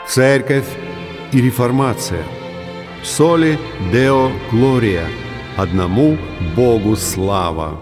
Церковь и реформация. Соли Део Глория. Одному Богу слава.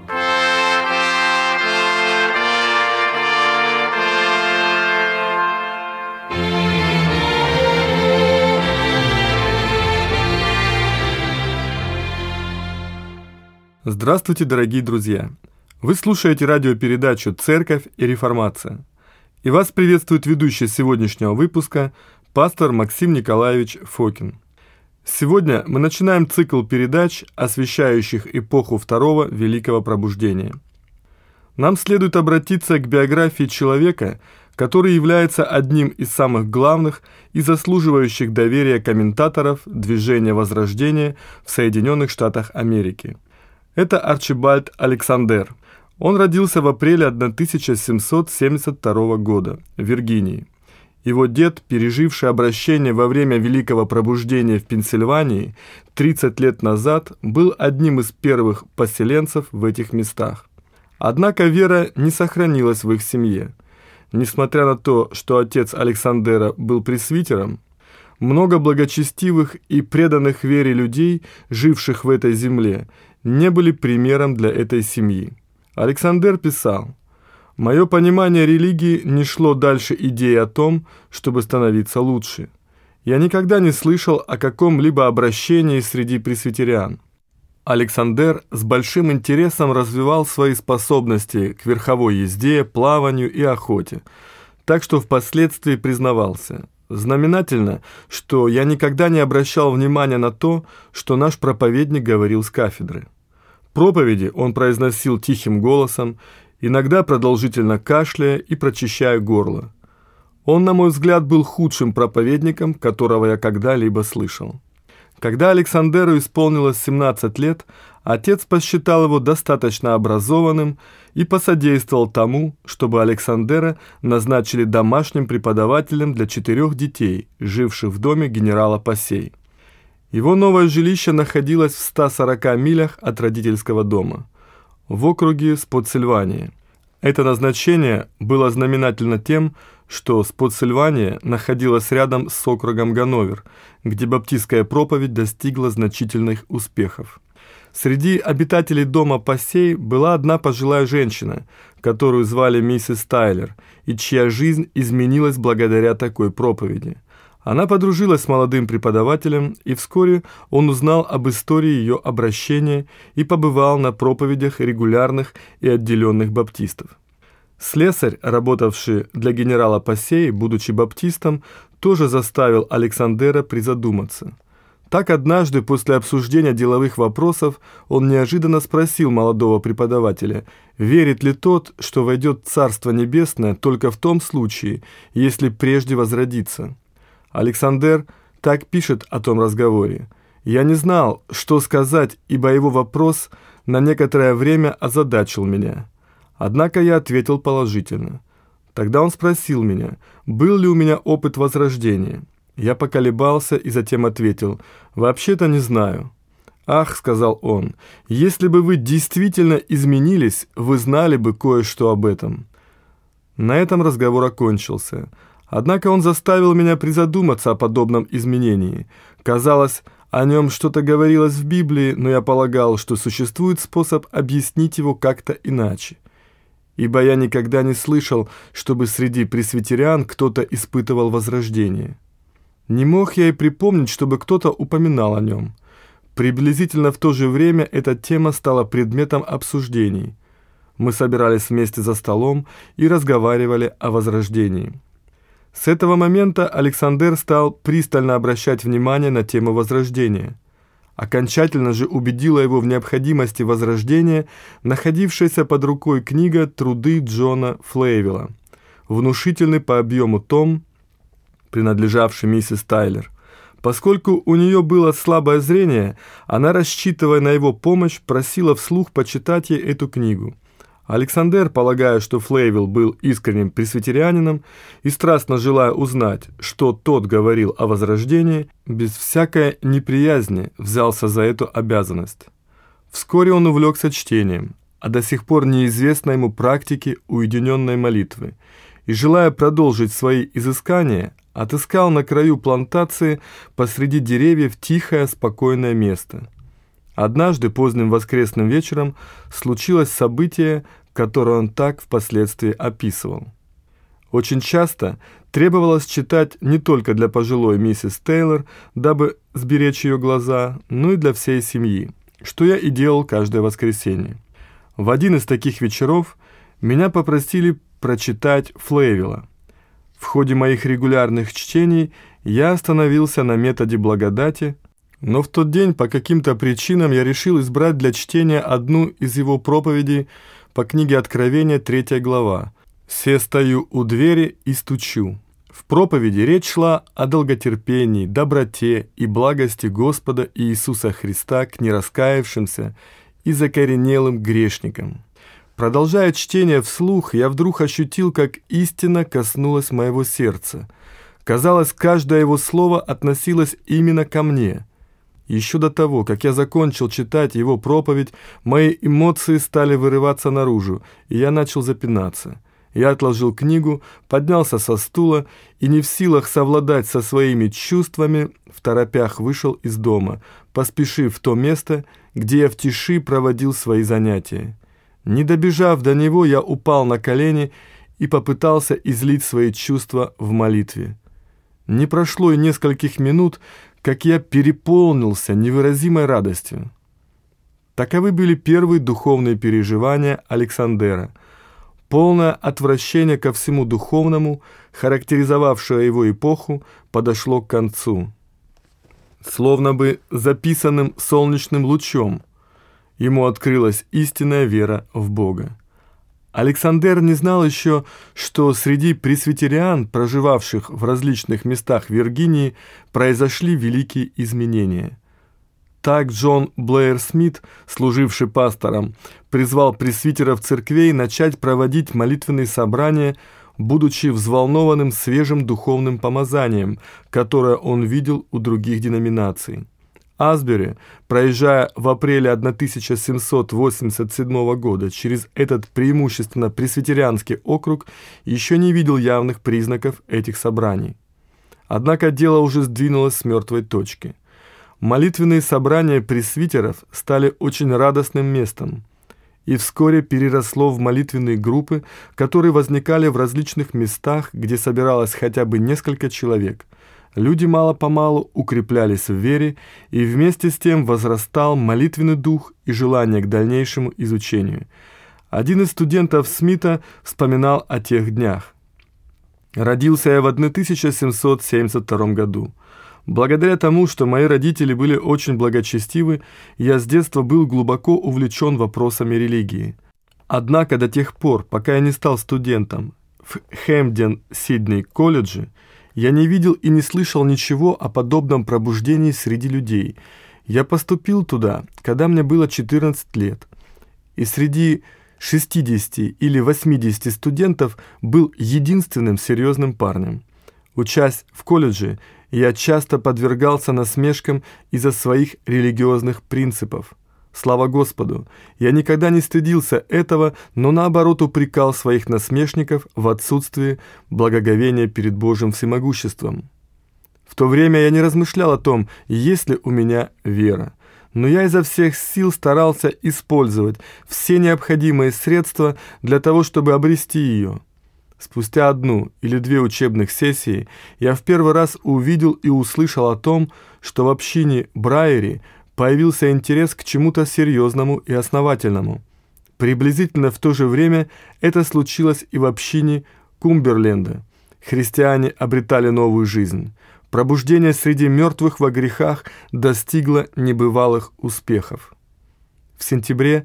Здравствуйте, дорогие друзья! Вы слушаете радиопередачу «Церковь и реформация». И вас приветствует ведущий сегодняшнего выпуска пастор Максим Николаевич Фокин. Сегодня мы начинаем цикл передач, освещающих эпоху Второго Великого Пробуждения. Нам следует обратиться к биографии человека, который является одним из самых главных и заслуживающих доверия комментаторов движения Возрождения в Соединенных Штатах Америки. Это Арчибальд Александер. Он родился в апреле 1772 года в Виргинии. Его дед, переживший обращение во время Великого Пробуждения в Пенсильвании 30 лет назад, был одним из первых поселенцев в этих местах. Однако вера не сохранилась в их семье. Несмотря на то, что отец Александера был пресвитером, много благочестивых и преданных вере людей, живших в этой земле, не были примером для этой семьи. Александер писал: «Мое понимание религии не шло дальше идеи о том, чтобы становиться лучше. Я никогда не слышал о каком-либо обращении среди пресвитериан». Александер с большим интересом развивал свои способности к верховой езде, плаванию и охоте, так что впоследствии признавался: «Знаменательно, что я никогда не обращал внимания на то, что наш проповедник говорил с кафедры». Проповеди он произносил тихим голосом, иногда продолжительно кашляя и прочищая горло. Он, на мой взгляд, был худшим проповедником, которого я когда-либо слышал. Когда Александеру исполнилось 17 лет, отец посчитал его достаточно образованным и посодействовал тому, чтобы Александера назначили домашним преподавателем для 4 детей, живших в доме генерала Пассей. Его новое жилище находилось в 140 милях от родительского дома, в округе Спотсильвания. Это назначение было знаменательно тем, что Спотсильвания находилась рядом с округом Ганновер, где баптистская проповедь достигла значительных успехов. Среди обитателей дома Пассей была одна пожилая женщина, которую звали миссис Тайлер, и чья жизнь изменилась благодаря такой проповеди. Она подружилась с молодым преподавателем, и вскоре он узнал об истории ее обращения и побывал на проповедях регулярных и отделенных баптистов. Слесарь, работавший для генерала Пассей, будучи баптистом, тоже заставил Александера призадуматься. Так однажды, после обсуждения деловых вопросов, он неожиданно спросил молодого преподавателя, верит ли тот, что войдет в Царство Небесное только в том случае, если прежде возродится. Александер так пишет о том разговоре: «Я не знал, что сказать, ибо его вопрос на некоторое время озадачил меня. Однако я ответил положительно. Тогда он спросил меня, был ли у меня опыт возрождения. Я поколебался и затем ответил: вообще-то не знаю». «Ах», — сказал он, — «если бы вы действительно изменились, вы знали бы кое-что об этом». На этом разговор окончился. Однако он заставил меня призадуматься о подобном изменении. Казалось, о нем что-то говорилось в Библии, но я полагал, что существует способ объяснить его как-то иначе. Ибо я никогда не слышал, чтобы среди пресвитериан кто-то испытывал возрождение. Не мог я и припомнить, чтобы кто-то упоминал о нем. Приблизительно в то же время эта тема стала предметом обсуждений. Мы собирались вместе за столом и разговаривали о возрождении. С этого момента Александер стал пристально обращать внимание на тему возрождения. Окончательно же убедила его в необходимости возрождения находившаяся под рукой книга «Труды Джона Флейвилла», внушительный по объему том, принадлежавший миссис Тайлер. Поскольку у нее было слабое зрение, она, рассчитывая на его помощь, просила вслух почитать ей эту книгу. Александер, полагая, что Флейвилл был искренним пресвитерианином и страстно желая узнать, что тот говорил о возрождении, без всякой неприязни взялся за эту обязанность. Вскоре он увлекся чтением, а до сих пор неизвестной ему практики уединенной молитвы, и, желая продолжить свои изыскания, отыскал на краю плантации посреди деревьев тихое, спокойное место. Однажды поздним воскресным вечером случилось событие, которое он так впоследствии описывал. Очень часто требовалось читать не только для пожилой миссис Тейлор, дабы сберечь ее глаза, но и для всей семьи, что я и делал каждое воскресенье. В один из таких вечеров меня попросили прочитать Флейвилла. В ходе моих регулярных чтений я остановился на методе благодати, но в тот день по каким-то причинам я решил избрать для чтения одну из его проповедей по книге Откровения, 3 глава. «Се стою у двери и стучу». В проповеди речь шла о долготерпении, доброте и благости Господа Иисуса Христа к нераскаявшимся и закоренелым грешникам. Продолжая чтение вслух, я вдруг ощутил, как истина коснулась моего сердца. Казалось, каждое его слово относилось именно ко мне. Еще до того, как я закончил читать его проповедь, мои эмоции стали вырываться наружу, и я начал запинаться. Я отложил книгу, поднялся со стула и, не в силах совладать со своими чувствами, второпях вышел из дома, поспешив в то место, где я в тиши проводил свои занятия. Не добежав до него, я упал на колени и попытался излить свои чувства в молитве. Не прошло и нескольких минут, как я переполнился невыразимой радостью. Таковы были первые духовные переживания Александера. Полное отвращение ко всему духовному, характеризовавшее его эпоху, подошло к концу. Словно бы записанным солнечным лучом, ему открылась истинная вера в Бога. Александер не знал еще, что среди пресвитериан, проживавших в различных местах Виргинии, произошли великие изменения. Так Джон Блэйр Смит, служивший пастором, призвал пресвитеров церквей начать проводить молитвенные собрания, будучи взволнованным свежим духовным помазанием, которое он видел у других деноминаций. Асбери, проезжая в апреле 1787 года через этот преимущественно пресвитерианский округ, еще не видел явных признаков этих собраний. Однако дело уже сдвинулось с мертвой точки. Молитвенные собрания пресвитеров стали очень радостным местом и вскоре переросло в молитвенные группы, которые возникали в различных местах, где собиралось хотя бы несколько человек. Люди мало-помалу укреплялись в вере, и вместе с тем возрастал молитвенный дух и желание к дальнейшему изучению. Один из студентов Смита вспоминал о тех днях. «Родился я в 1772 году. Благодаря тому, что мои родители были очень благочестивы, я с детства был глубоко увлечен вопросами религии. Однако до тех пор, пока я не стал студентом в Хэмпден-Сидней-колледже, я не видел и не слышал ничего о подобном пробуждении среди людей. Я поступил туда, когда мне было 14 лет, и среди 60 или 80 студентов был единственным серьезным парнем. Учась в колледже, я часто подвергался насмешкам из-за своих религиозных принципов. Слава Господу, я никогда не стыдился этого, но наоборот упрекал своих насмешников в отсутствии благоговения перед Божьим всемогуществом. В то время я не размышлял о том, есть ли у меня вера, но я изо всех сил старался использовать все необходимые средства для того, чтобы обрести ее. Спустя 1 или 2 учебных сессии я в первый раз увидел и услышал о том, что в общине Брайери появился интерес к чему-то серьезному и основательному. Приблизительно в то же время это случилось и в общине Кумберленда. Христиане обретали новую жизнь. Пробуждение среди мертвых во грехах достигло небывалых успехов. В сентябре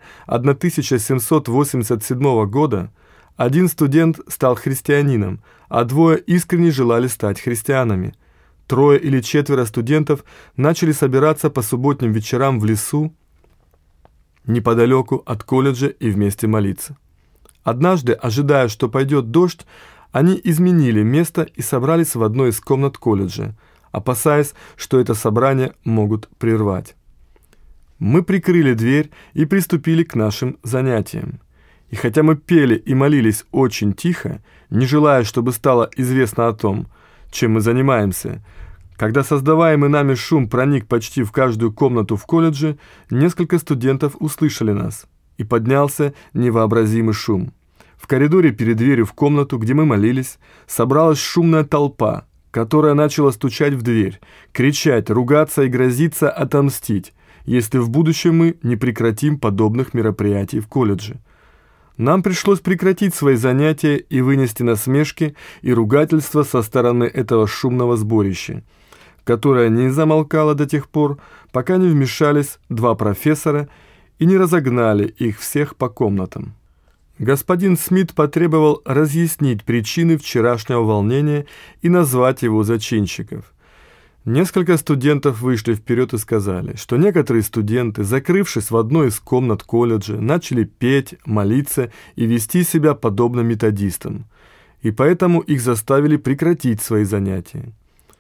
1787 года один студент стал христианином, а 2 искренне желали стать христианами. 3 или 4 студентов начали собираться по субботним вечерам в лесу неподалеку от колледжа и вместе молиться. Однажды, ожидая, что пойдет дождь, они изменили место и собрались в одной из комнат колледжа, опасаясь, что это собрание могут прервать. Мы прикрыли дверь и приступили к нашим занятиям. И хотя мы пели и молились очень тихо, не желая, чтобы стало известно о том, чем мы занимаемся. Когда создаваемый нами шум проник почти в каждую комнату в колледже, несколько студентов услышали нас, и поднялся невообразимый шум. В коридоре перед дверью в комнату, где мы молились, собралась шумная толпа, которая начала стучать в дверь, кричать, ругаться и грозиться отомстить, если в будущем мы не прекратим подобных мероприятий в колледже. Нам пришлось прекратить свои занятия и вынести насмешки и ругательства со стороны этого шумного сборища, которое не замолкало до тех пор, пока не вмешались два профессора и не разогнали их всех по комнатам. Господин Смит потребовал разъяснить причины вчерашнего волнения и назвать его зачинщиков. Несколько студентов вышли вперед и сказали, что некоторые студенты, закрывшись в одной из комнат колледжа, начали петь, молиться и вести себя подобно методистам, и поэтому их заставили прекратить свои занятия.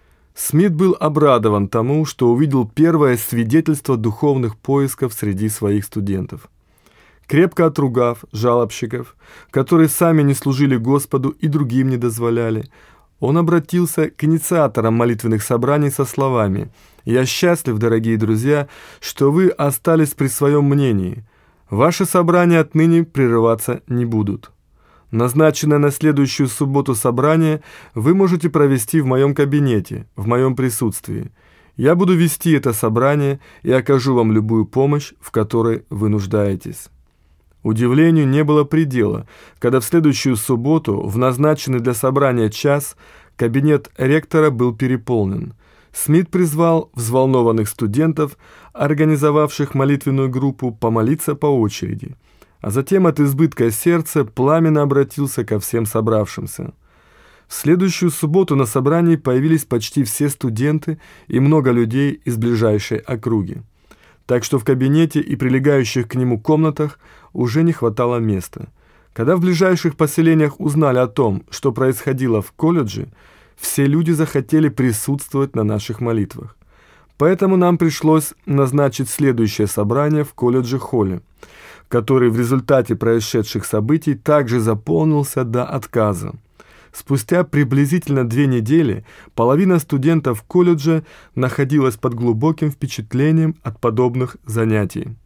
Смит был обрадован тому, что увидел первое свидетельство духовных поисков среди своих студентов. Крепко отругав жалобщиков, которые сами не служили Господу и другим не дозволяли, он обратился к инициаторам молитвенных собраний со словами: «Я счастлив, дорогие друзья, что вы остались при своем мнении. Ваши собрания отныне прерываться не будут. Назначенное на следующую субботу собрание вы можете провести в моем кабинете, в моем присутствии. Я буду вести это собрание и окажу вам любую помощь, в которой вы нуждаетесь». Удивлению не было предела, когда в следующую субботу, в назначенный для собрания час, кабинет ректора был переполнен. Смит призвал взволнованных студентов, организовавших молитвенную группу, помолиться по очереди, а затем от избытка сердца пламенно обратился ко всем собравшимся. В следующую субботу на собрании появились почти все студенты и много людей из ближайшей округи. Так что в кабинете и прилегающих к нему комнатах уже не хватало места. Когда в ближайших поселениях узнали о том, что происходило в колледже, все люди захотели присутствовать на наших молитвах. Поэтому нам пришлось назначить следующее собрание в колледже-холле, который в результате происшедших событий также заполнился до отказа. Спустя приблизительно 2 недели половина студентов колледжа находилась под глубоким впечатлением от подобных занятий.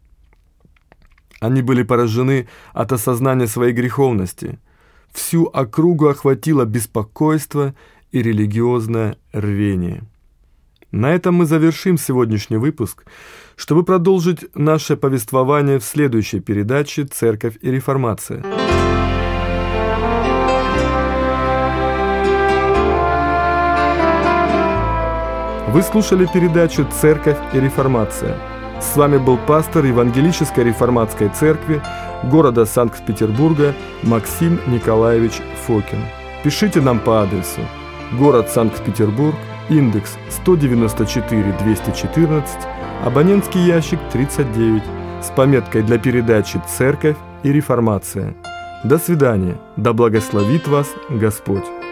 Они были поражены от осознания своей греховности. Всю округу охватило беспокойство и религиозное рвение. На этом мы завершим сегодняшний выпуск, чтобы продолжить наше повествование в следующей передаче «Церковь и реформация». Вы слушали передачу «Церковь и реформация». С вами был пастор Евангелической реформатской церкви города Санкт-Петербурга Максим Николаевич Фокин. Пишите нам по адресу: город Санкт-Петербург, индекс 194-214, абонентский ящик 39, с пометкой для передачи «Церковь и реформация». До свидания. Да благословит вас Господь.